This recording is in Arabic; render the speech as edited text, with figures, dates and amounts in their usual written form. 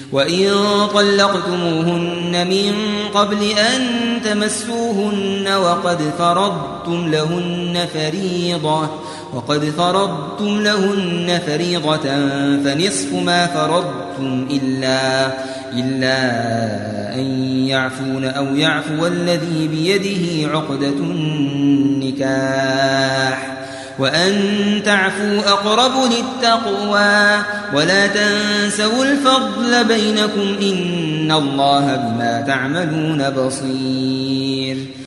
وإن طلقتموهن من قبل أن تمسوهن وقد فرضتم لهن فريضة فنصف ما فرضتم إلا أن يعفون أو يعفو الذي بيده عقدة النكاح وأن تعفوا أقرب للتقوى ولا تنسوا الفضل بينكم إن الله بما تعملون بصير.